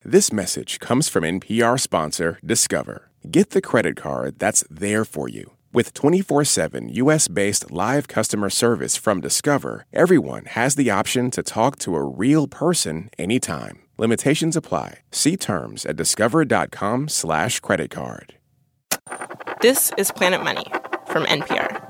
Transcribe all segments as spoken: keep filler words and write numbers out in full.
This message comes from N P R sponsor Discover. Get the credit card that's there for you. With twenty-four seven U S-based live customer service from Discover, everyone has the option to talk to a real person anytime. Limitations apply. See terms at discover.com slash credit card. This is Planet Money from N P R.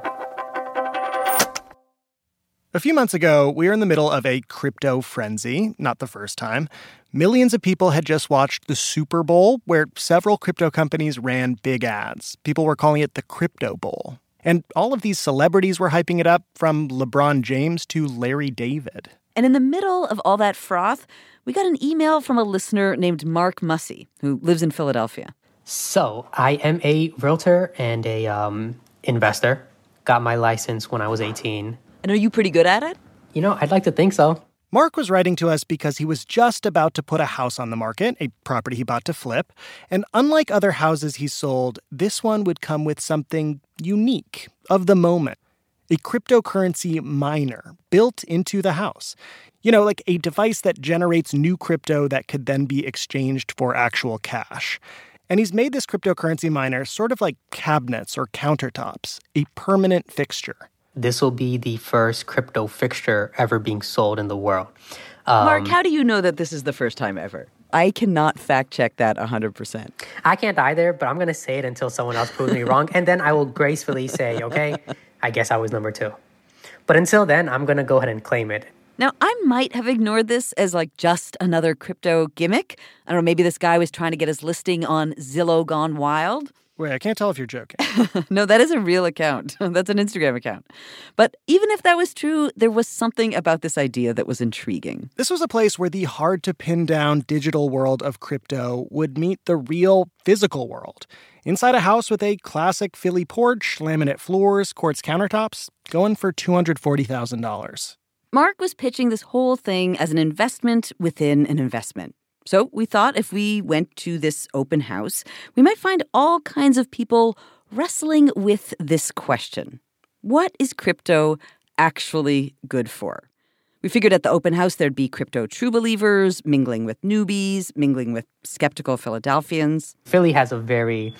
A few months ago, we were in the middle of a crypto frenzy, not the first time. Millions of people had just watched the Super Bowl, where several crypto companies ran big ads. People were calling it the Crypto Bowl. And all of these celebrities were hyping it up, from LeBron James to Larry David. And in the middle of all that froth, we got an email from a listener named Mark Mussey, who lives in Philadelphia. So I am a realtor and a um, investor. Got my license when I was eighteen. And are you pretty good at it? You know, I'd like to think so. Mark was writing to us because he was just about to put a house on the market, a property he bought to flip. And unlike other houses he sold, this one would come with something unique, of the moment. A cryptocurrency miner built into the house. You know, like a device that generates new crypto that could then be exchanged for actual cash. And he's made this cryptocurrency miner sort of like cabinets or countertops, a permanent fixture. This will be the first crypto fixture ever being sold in the world. Um, Mark, how do you know that this is the first time ever? I cannot fact check that one hundred percent. I can't either, but I'm going to say it until someone else proves me wrong. And then I will gracefully say, okay, I guess I was number two. But until then, I'm going to go ahead and claim it. Now, I might have ignored this as like just another crypto gimmick. I don't know, maybe this guy was trying to get his listing on Zillow Gone Wild. Wait, I can't tell if you're joking. No, that is a real account. That's an Instagram account. But even if that was true, there was something about this idea that was intriguing. This was a place where the hard-to-pin-down digital world of crypto would meet the real physical world. Inside a house with a classic Philly porch, laminate floors, quartz countertops, going for two hundred forty thousand dollars. Mark was pitching this whole thing as an investment within an investment. So we thought if we went to this open house, we might find all kinds of people wrestling with this question. What is crypto actually good for? We figured at the open house there'd be crypto true believers mingling with newbies, mingling with skeptical Philadelphians. Philly has a very,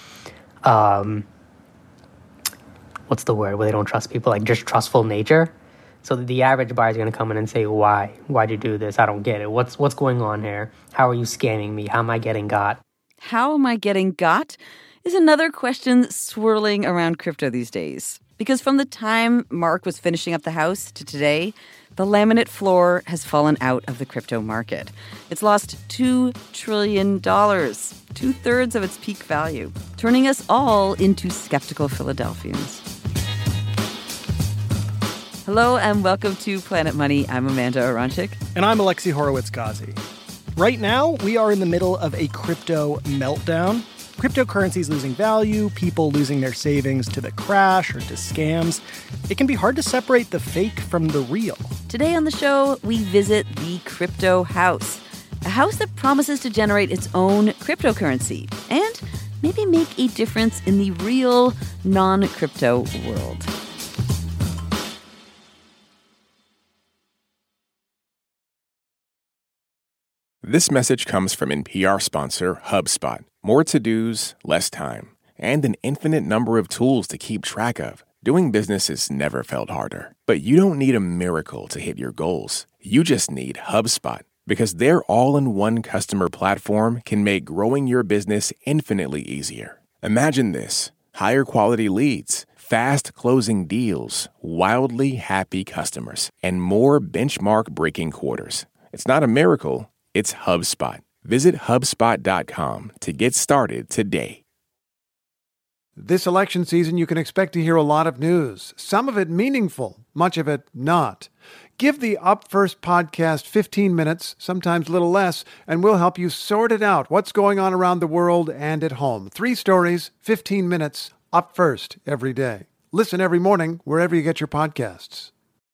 um, what's the word, where they don't trust people, like just trustful nature. So the average buyer is going to come in and say, why? Why'd you do this? I don't get it. What's what's going on here? How are you scamming me? How am I getting got? How am I getting got is another question swirling around crypto these days. Because from the time Mark was finishing up the house to today, the laminate floor has fallen out of the crypto market. It's lost two trillion dollars, two-thirds of its peak value, turning us all into skeptical Philadelphians. Hello and welcome to Planet Money. I'm Amanda Aronchik. And I'm Alexi Horowitz-Ghazi. Right now, we are in the middle of a crypto meltdown. Cryptocurrencies losing value, people losing their savings to the crash or to scams. It can be hard to separate the fake from the real. Today on the show, we visit the Crypto House, a house that promises to generate its own cryptocurrency and maybe make a difference in the real non-crypto world. This message comes from N P R sponsor HubSpot. More to-dos, less time, and an infinite number of tools to keep track of. Doing business has never felt harder. But you don't need a miracle to hit your goals. You just need HubSpot, because their all-in-one customer platform can make growing your business infinitely easier. Imagine this: higher quality leads, fast closing deals, wildly happy customers, and more benchmark-breaking quarters. It's not a miracle. It's HubSpot. Visit HubSpot dot com to get started today. This election season, you can expect to hear a lot of news, some of it meaningful, much of it not. Give the Up First podcast fifteen minutes, sometimes a little less, and we'll help you sort it out, what's going on around the world and at home. Three stories, fifteen minutes, Up First every day. Listen every morning wherever you get your podcasts.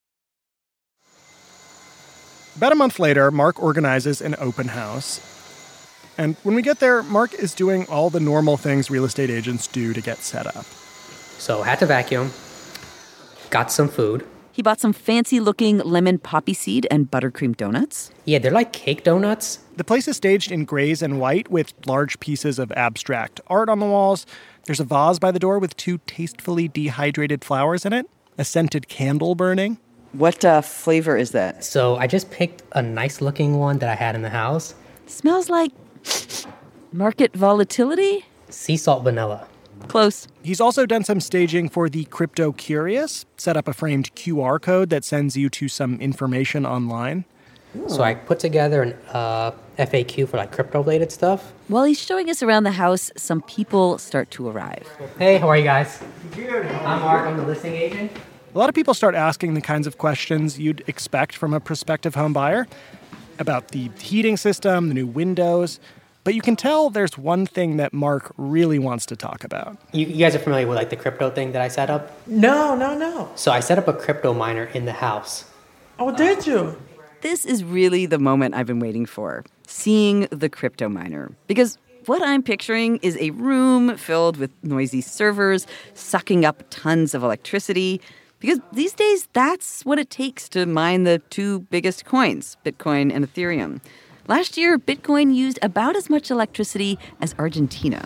About a month later, Mark organizes an open house. And when we get there, Mark is doing all the normal things real estate agents do to get set up. So had to vacuum, got some food. He bought some fancy-looking lemon poppy seed and buttercream donuts. Yeah, they're like cake donuts. The place is staged in grays and white with large pieces of abstract art on the walls. There's a vase by the door with two tastefully dehydrated flowers in it, a scented candle burning. What uh, flavor is that? So I just picked a nice-looking one that I had in the house. Smells like market volatility? Sea salt vanilla. Close. He's also done some staging for the crypto curious, set up a framed Q R code that sends you to some information online. So I put together an uh, F A Q for like crypto-related stuff. While he's showing us around the house, some people start to arrive. Hey, how are you guys? Good. I'm Mark. I'm the listing agent. A lot of people start asking the kinds of questions you'd expect from a prospective home buyer about the heating system, the new windows. But you can tell there's one thing that Mark really wants to talk about. You, you guys are familiar with like the crypto thing that I set up? No, no, no. So I set up a crypto miner in the house. Oh, did you? This is really the moment I've been waiting for, seeing the crypto miner. Because what I'm picturing is a room filled with noisy servers sucking up tons of electricity. Because these days, that's what it takes to mine the two biggest coins, Bitcoin and Ethereum. Last year, Bitcoin used about as much electricity as Argentina.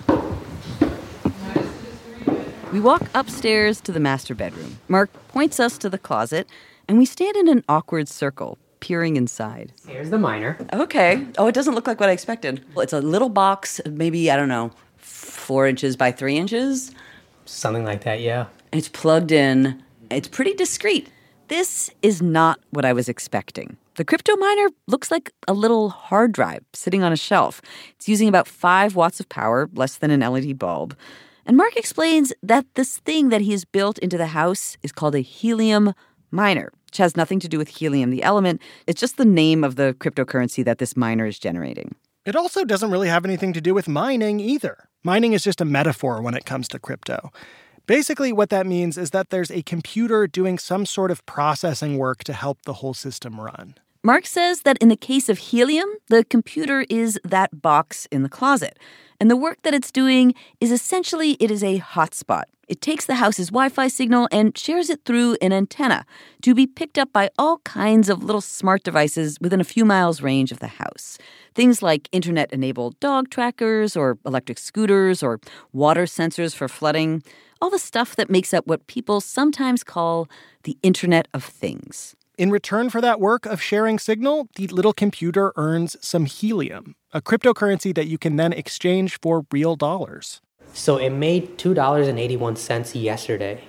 We walk upstairs to the master bedroom. Mark points us to the closet, and we stand in an awkward circle, peering inside. Here's the miner. Okay. Oh, it doesn't look like what I expected. Well, it's a little box, maybe, I don't know, four inches by three inches. Something like that, yeah. And it's plugged in. It's pretty discreet. This is not what I was expecting. The crypto miner looks like a little hard drive sitting on a shelf. It's using about five watts of power, less than an L E D bulb. And Mark explains that this thing that he has built into the house is called a helium miner, which has nothing to do with helium, the element. It's just the name of the cryptocurrency that this miner is generating. It also doesn't really have anything to do with mining either. Mining is just a metaphor when it comes to crypto. Basically, what that means is that there's a computer doing some sort of processing work to help the whole system run. Mark says that in the case of helium, the computer is that box in the closet. And the work that it's doing is essentially it is a hotspot. It takes the house's Wi-Fi signal and shares it through an antenna to be picked up by all kinds of little smart devices within a few miles range of the house. Things like internet-enabled dog trackers or electric scooters or water sensors for flooding. All the stuff that makes up what people sometimes call the Internet of Things. In return for that work of sharing signal, the little computer earns some helium, a cryptocurrency that you can then exchange for real dollars. So it made two dollars and eighty-one cents yesterday.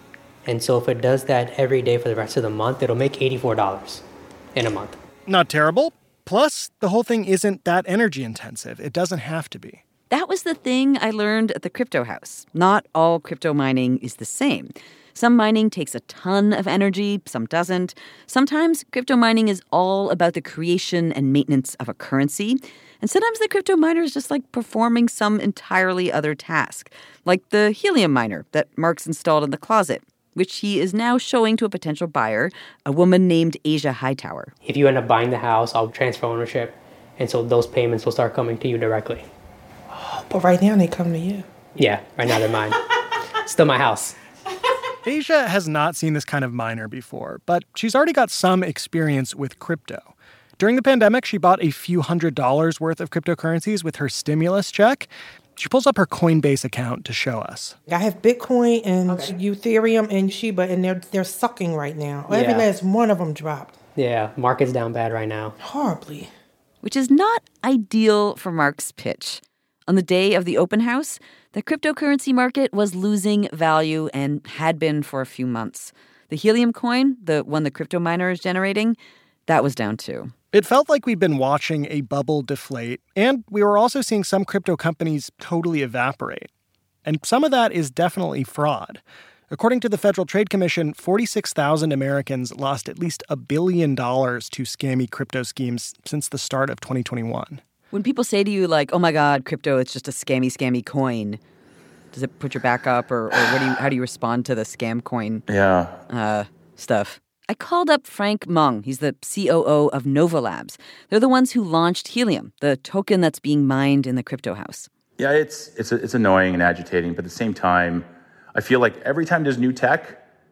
And so if it does that every day for the rest of the month, it'll make eighty-four dollars in a month. Not terrible. Plus, the whole thing isn't that energy intensive. It doesn't have to be. That was the thing I learned at the Crypto House. Not all crypto mining is the same. Some mining takes a ton of energy, some doesn't. Sometimes crypto mining is all about the creation and maintenance of a currency. And sometimes the crypto miner is just like performing some entirely other task, like the helium miner that Mark's installed in the closet, which he is now showing to a potential buyer, a woman named Asia Hightower. If you end up buying the house, I'll transfer ownership. And so those payments will start coming to you directly. But right now they come to you. Yeah, right now they're mine. Still my house. Asia has not seen this kind of miner before, but she's already got some experience with crypto. During the pandemic, she bought a few hundred dollars worth of cryptocurrencies with her stimulus check. She pulls up her Coinbase account to show us. I have Bitcoin and okay. Ethereum and Shiba, and they're they're sucking right now. Every Yeah. last one of them dropped. Yeah, market's down bad right now. Horribly. Which is not ideal for Mark's pitch. On the day of the open house, the cryptocurrency market was losing value and had been for a few months. The helium coin, the one the crypto miner is generating, that was down too. It felt like we'd been watching a bubble deflate, and we were also seeing some crypto companies totally evaporate. And some of that is definitely fraud. According to the Federal Trade Commission, forty-six thousand Americans lost at least a billion dollars to scammy crypto schemes since the start of twenty twenty-one. When people say to you, like, oh my God, crypto, it's just a scammy, scammy coin, does it put your back up, or, or what do you, how do you respond to the scam coin yeah. uh, stuff? I called up Frank Meng. He's the C O O of Nova Labs. They're the ones who launched Helium, the token that's being mined in the Crypto House. Yeah, it's it's it's annoying and agitating, but at the same time, I feel like every time there's new tech,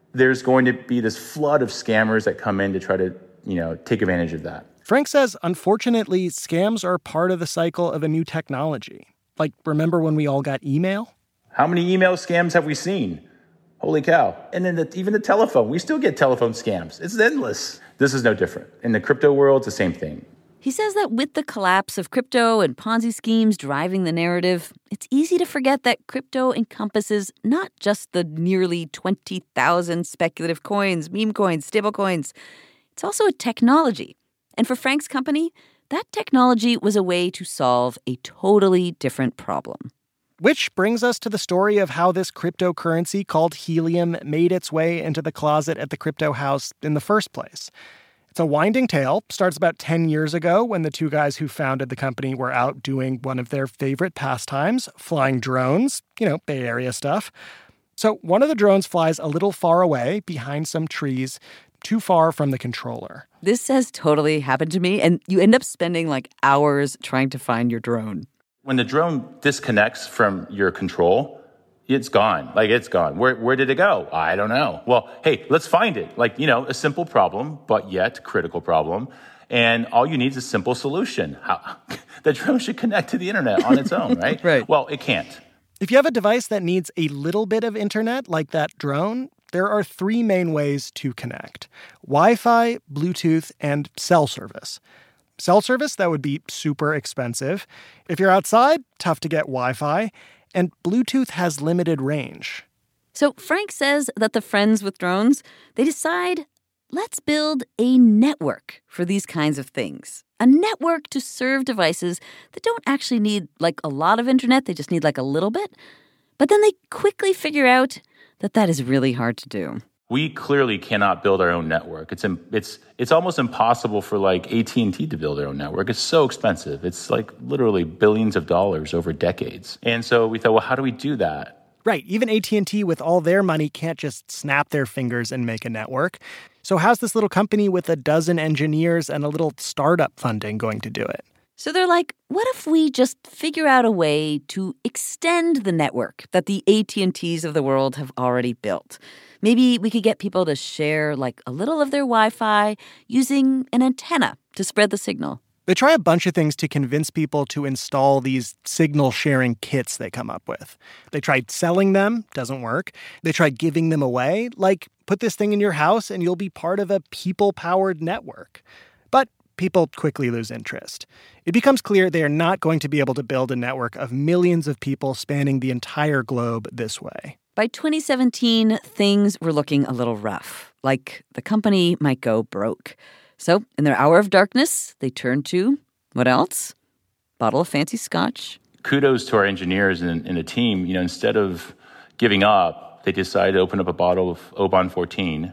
there's going to be this flood of scammers that come in to try to, you know, take advantage of that. Frank says, unfortunately, scams are part of the cycle of a new technology. Like, remember when we all got email? How many email scams have we seen? Holy cow. And then the, even the telephone. We still get telephone scams. It's endless. This is no different. In the crypto world, it's the same thing. He says that with the collapse of crypto and Ponzi schemes driving the narrative, it's easy to forget that crypto encompasses not just the nearly twenty thousand speculative coins, meme coins, stable coins. It's also a technology. And for Frank's company, that technology was a way to solve a totally different problem. Which brings us to the story of how this cryptocurrency called helium made its way into the closet at the crypto house in the first place. It's a winding tale, starts about ten years ago when the two guys who founded the company were out doing one of their favorite pastimes, flying drones, you know, Bay Area stuff. So one of the drones flies a little far away behind some trees, too far from the controller. This has totally happened to me, and you end up spending like hours trying to find your drone. When the drone disconnects from your control, it's gone. Like, it's gone. Where where did it go? I don't know. Well, hey, let's find it. Like, you know, a simple problem, but yet critical problem. And all you need is a simple solution. How, the drone should connect to the internet on its own, right? Right. Well, it can't. If you have a device that needs a little bit of internet, like that drone, there are three main ways to connect: Wi-Fi, Bluetooth, and cell service. Cell service, that would be super expensive. If you're outside, tough to get Wi-Fi. And Bluetooth has limited range. So Frank says that the friends with drones, they decide, let's build a network for these kinds of things. A network to serve devices that don't actually need like a lot of internet, they just need like a little bit. But then they quickly figure out that that is really hard to do. We clearly cannot build our own network. It's it's it's almost impossible for like A T and T to build their own network. It's so expensive. It's like literally billions of dollars over decades. And so we thought, well, how do we do that? Right. Even A T and T with all their money can't just snap their fingers and make a network. So how's this little company with a dozen engineers and a little startup funding going to do it? So they're like, what if we just figure out a way to extend the network that the A T and Ts of the world have already built? Maybe we could get people to share like a little of their Wi-Fi using an antenna to spread the signal. They try a bunch of things to convince people to install these signal-sharing kits they come up with. They tried selling them, doesn't work. They tried giving them away, like put this thing in your house and you'll be part of a people-powered network. But people quickly lose interest. It becomes clear they are not going to be able to build a network of millions of people spanning the entire globe this way. By twenty seventeen, things were looking a little rough, like the company might go broke. So in their hour of darkness, they turned to, what else? Bottle of fancy scotch. Kudos to our engineers and, and the team. You know, instead of giving up, they decided to open up a bottle of Oban fourteen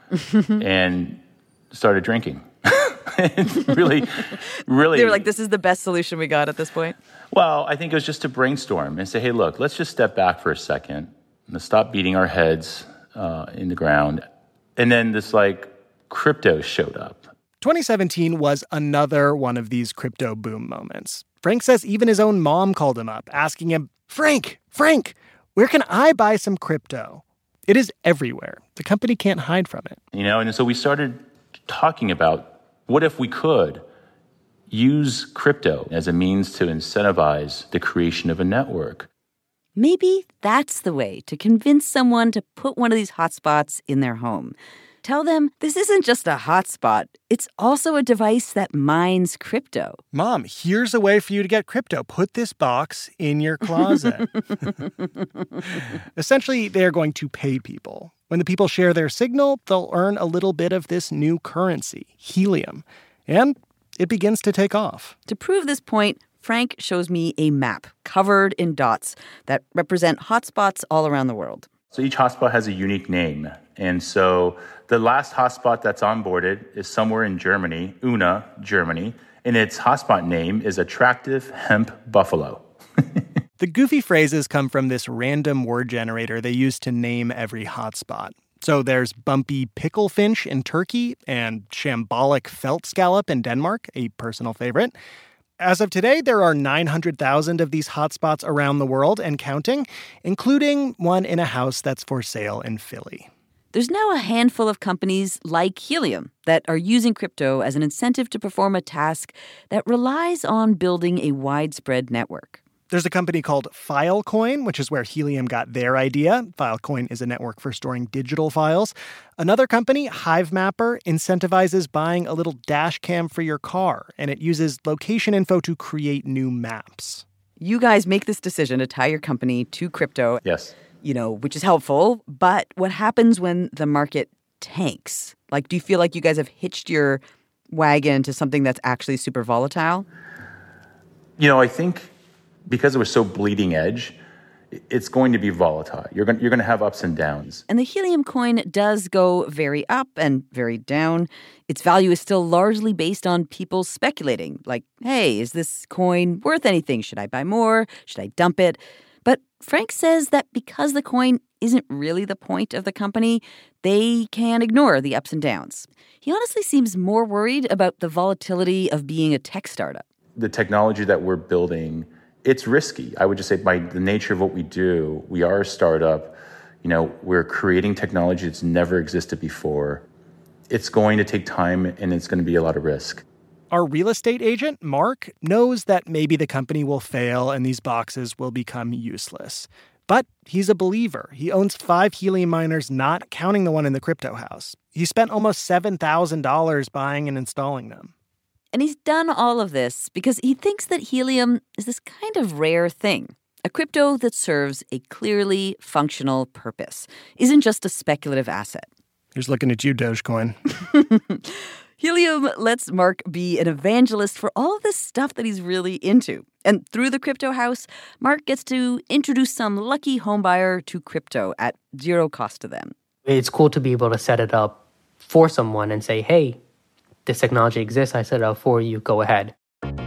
and started drinking. really, really. They were like, this is the best solution we got at this point? Well, I think it was just to brainstorm and say, hey, look, let's just step back for a second. Let's stop beating our heads uh, in the ground. And then this, like, crypto showed up. twenty seventeen was another one of these crypto boom moments. Frank says even his own mom called him up, asking him, Frank, Frank, where can I buy some crypto? It is everywhere. The company can't hide from it. You know, and so we started talking about what if we could use crypto as a means to incentivize the creation of a network. Maybe that's the way to convince someone to put one of these hotspots in their home. Tell them this isn't just a hotspot. It's also a device that mines crypto. Mom, here's a way for you to get crypto. Put this box in your closet. Essentially, they're going to pay people. When the people share their signal, they'll earn a little bit of this new currency, helium. And it begins to take off. To prove this point, Frank shows me a map covered in dots that represent hotspots all around the world. So each hotspot has a unique name. And so the last hotspot that's onboarded is somewhere in Germany, Unna, Germany, and its hotspot name is Attractive Hemp Buffalo. The goofy phrases come from this random word generator they use to name every hotspot. So there's bumpy picklefinch in Turkey and shambolic felt scallop in Denmark, a personal favorite. As of today, there are nine hundred thousand of these hotspots around the world and counting, including one in a house that's for sale in Philly. There's now a handful of companies like Helium that are using crypto as an incentive to perform a task that relies on building a widespread network. There's a company called Filecoin, which is where Helium got their idea. Filecoin is a network for storing digital files. Another company, Hivemapper, incentivizes buying a little dash cam for your car, and it uses location info to create new maps. You guys make this decision to tie your company to crypto. Yes. You know, which is helpful. But what happens when the market tanks? Like, do you feel like you guys have hitched your wagon to something that's actually super volatile? You know, I think because it was so bleeding edge, it's going to be volatile. You're going, you're going to have ups and downs. And the Helium coin does go very up and very down. Its value is still largely based on people speculating. Like, hey, is this coin worth anything? Should I buy more? Should I dump it? But Frank says that because the coin isn't really the point of the company, they can ignore the ups and downs. He honestly seems more worried about the volatility of being a tech startup. The technology that we're building, it's risky. I would just say by the nature of what we do, we are a startup. You know, we're creating technology that's never existed before. It's going to take time and it's going to be a lot of risk. Our real estate agent, Mark, knows that maybe the company will fail and these boxes will become useless. But he's a believer. He owns five Helium miners, not counting the one in the crypto house. He spent almost seven thousand dollars buying and installing them. And he's done all of this because he thinks that Helium is this kind of rare thing. A crypto that serves a clearly functional purpose, isn't just a speculative asset. Here's looking at you, Dogecoin. Helium lets Mark be an evangelist for all of this stuff that he's really into. And through the crypto house, Mark gets to introduce some lucky homebuyer to crypto at zero cost to them. It's cool to be able to set it up for someone and say, hey, this technology exists, I set it up for you, go ahead.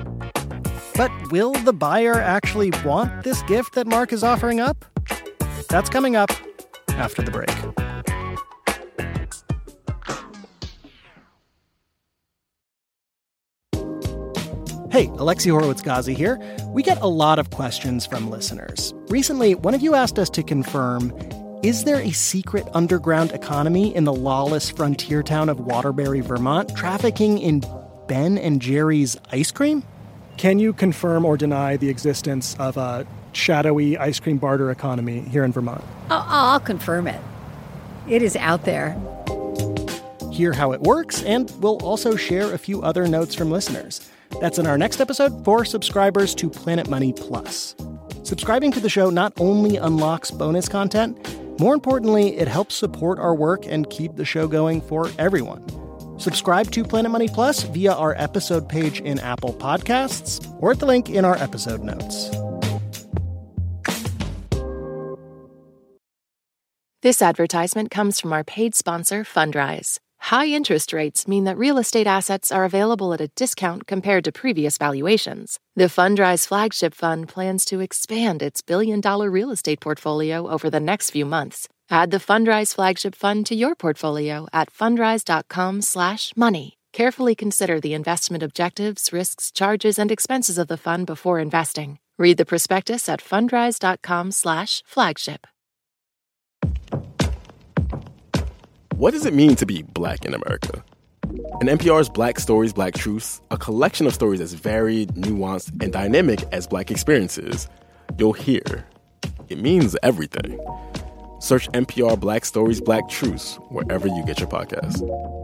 But will the buyer actually want this gift that Mark is offering up? That's coming up after the break. Hey, Alexi Horowitz-Ghazi here. We get a lot of questions from listeners. Recently, one of you asked us to confirm, is there a secret underground economy in the lawless frontier town of Waterbury, Vermont, trafficking in Ben and Jerry's ice cream? Can you confirm or deny the existence of a shadowy ice cream barter economy here in Vermont? I'll, I'll confirm it. It is out there. Hear how it works, and we'll also share a few other notes from listeners. That's in our next episode for subscribers to Planet Money Plus. Subscribing to the show not only unlocks bonus content, more importantly, it helps support our work and keep the show going for everyone. Subscribe to Planet Money Plus via our episode page in Apple Podcasts or at the link in our episode notes. This advertisement comes from our paid sponsor, Fundrise. High interest rates mean that real estate assets are available at a discount compared to previous valuations. The Fundrise flagship fund plans to expand its billion-dollar real estate portfolio over the next few months. Add the Fundrise flagship fund to your portfolio at fundrise.com slash money. Carefully consider the investment objectives, risks, charges, and expenses of the fund before investing. Read the prospectus at fundrise.com slash flagship. What does it mean to be Black in America? In N P R's Black Stories, Black Truths, a collection of stories as varied, nuanced, and dynamic as Black experiences, you'll hear it means everything. Search N P R Black Stories, Black Truths wherever you get your podcasts.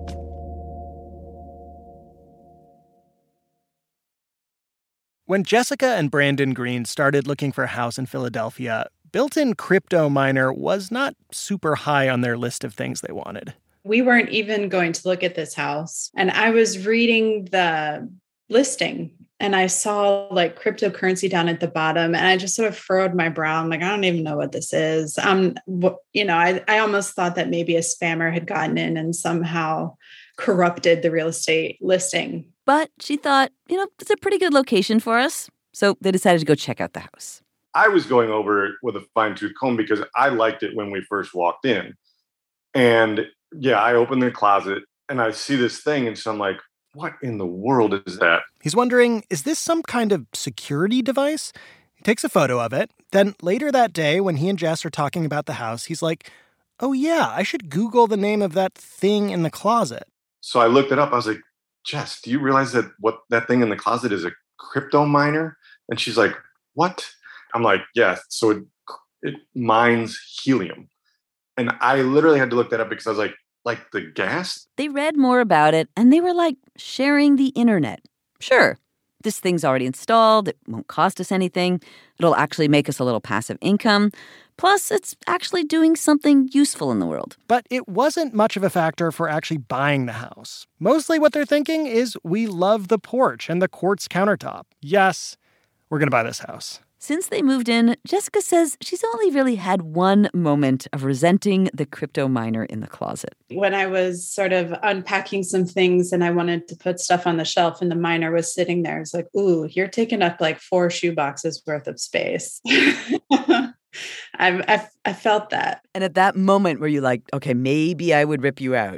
When Jessica and Brandon Green started looking for a house in Philadelphia, built-in crypto miner was not super high on their list of things they wanted. We weren't even going to look at this house. And I was reading the listing and I saw like cryptocurrency down at the bottom and I just sort of furrowed my brow. I'm like, I don't even know what this is. Um, you know, I, I almost thought that maybe a spammer had gotten in and somehow corrupted the real estate listing. But she thought, you know, it's a pretty good location for us. So they decided to go check out the house. I was going over it with a fine-tooth comb because I liked it when we first walked in. And yeah, I opened the closet and I see this thing. And so I'm like, what in the world is that? He's wondering, is this some kind of security device? He takes a photo of it. Then later that day, when he and Jess are talking about the house, he's like, oh yeah, I should Google the name of that thing in the closet. So I looked it up. I was like, Jess, do you realize that what that thing in the closet is a crypto miner? And she's like, what? I'm like, yeah. So it, it mines helium. And I literally had to look that up because I was like, like the gas? They read more about it, and they were like, sharing the internet. Sure, this thing's already installed. It won't cost us anything. It'll actually make us a little passive income. Plus, it's actually doing something useful in the world. But it wasn't much of a factor for actually buying the house. Mostly what they're thinking is, we love the porch and the quartz countertop. Yes, we're going to buy this house. Since they moved in, Jessica says she's only really had one moment of resenting the crypto miner in the closet. When I was sort of unpacking some things and I wanted to put stuff on the shelf and the miner was sitting there, it's like, ooh, you're taking up like four shoe boxes worth of space. I, I, I felt that. And at that moment where you're like, okay, maybe I would rip you out.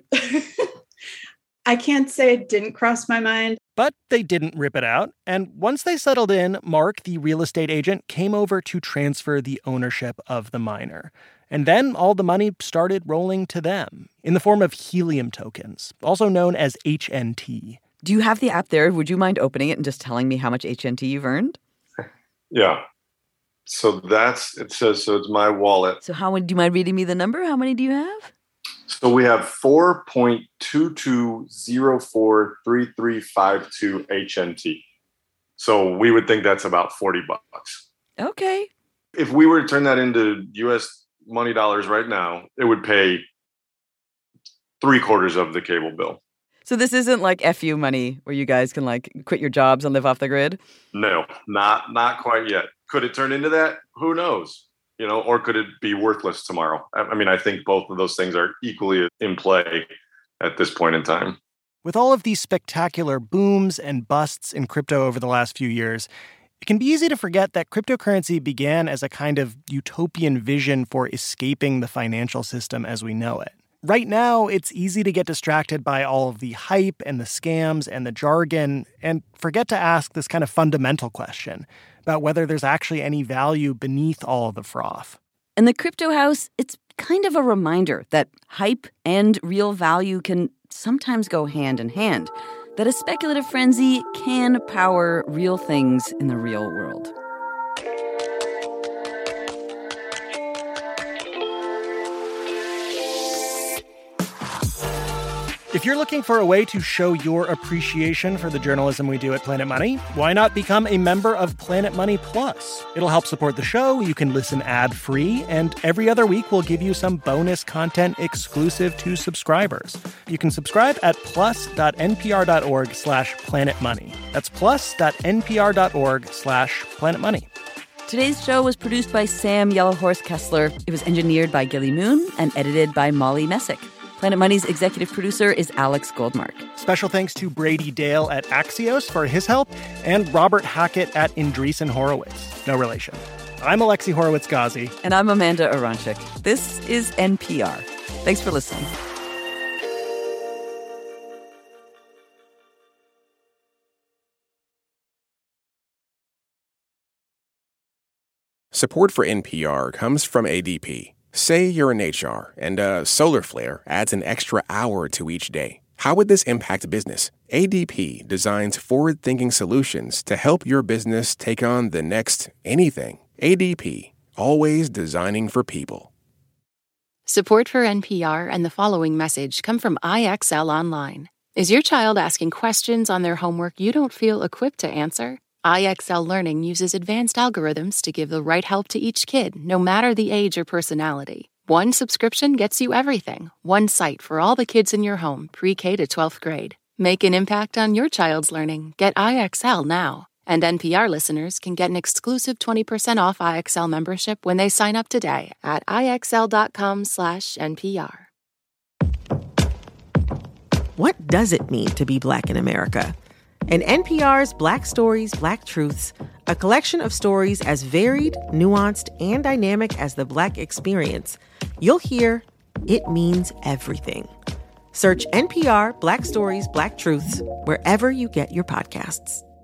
I can't say it didn't cross my mind. But they didn't rip it out. And once they settled in, Mark, the real estate agent, came over to transfer the ownership of the miner. And then all the money started rolling to them in the form of helium tokens, also known as H N T. Do you have the app there? Would you mind opening it and just telling me how much H N T you've earned? Yeah. So that's, it says, so it's my wallet. So how many, do you mind reading me the number? How many do you have? So we have four point two two zero four three three five two H N T. So we would think that's about forty bucks. Okay. If we were to turn that into U S money dollars right now, it would pay three quarters of the cable bill. So this isn't like F U money where you guys can like quit your jobs and live off the grid? No, not not quite yet. Could it turn into that? Who knows? You know, or could it be worthless tomorrow? I mean, I think both of those things are equally in play at this point in time. With all of these spectacular booms and busts in crypto over the last few years, it can be easy to forget that cryptocurrency began as a kind of utopian vision for escaping the financial system as we know it. Right now, it's easy to get distracted by all of the hype and the scams and the jargon and forget to ask this kind of fundamental question about whether there's actually any value beneath all of the froth. In the Crypto House, it's kind of a reminder that hype and real value can sometimes go hand in hand, that a speculative frenzy can power real things in the real world. If you're looking for a way to show your appreciation for the journalism we do at Planet Money, why not become a member of Planet Money Plus? It'll help support the show, you can listen ad-free, and every other week we'll give you some bonus content exclusive to subscribers. You can subscribe at plus.npr.org slash planetmoney. That's plus.npr.org slash planetmoney. Today's show was produced by Sam Yellowhorse Kessler. It was engineered by Gilly Moon and edited by Molly Messick. Planet Money's executive producer is Alex Goldmark. Special thanks to Brady Dale at Axios for his help and Robert Hackett at Andreessen Horowitz. No relation. I'm Alexi Horowitz-Ghazi. And I'm Amanda Aronchik. This is N P R. Thanks for listening. Support for N P R comes from A D P. Say you're in H R and a solar flare adds an extra hour to each day. How would this impact business? A D P designs forward-thinking solutions to help your business take on the next anything. A D P, always designing for people. Support for N P R and the following message come from I X L Online. Is your child asking questions on their homework you don't feel equipped to answer? I X L Learning uses advanced algorithms to give the right help to each kid, no matter the age or personality. One subscription gets you everything. One site for all the kids in your home, pre-K to twelfth grade. Make an impact on your child's learning. Get I X L now. And N P R listeners can get an exclusive twenty percent off I X L membership when they sign up today at IXL.com slash NPR. What does it mean to be Black in America? In N P R's Black Stories, Black Truths, a collection of stories as varied, nuanced, and dynamic as the Black experience, you'll hear it means everything. Search N P R Black Stories, Black Truths wherever you get your podcasts.